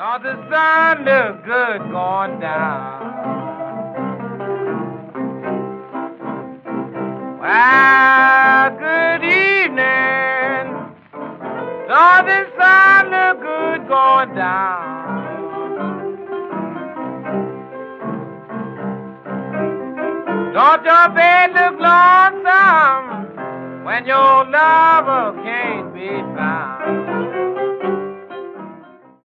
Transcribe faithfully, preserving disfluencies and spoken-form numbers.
Don't the sun look good going down? Well, good evening. Don't the sun look good going down? Don't your bed look lonesome when your lover can't be found?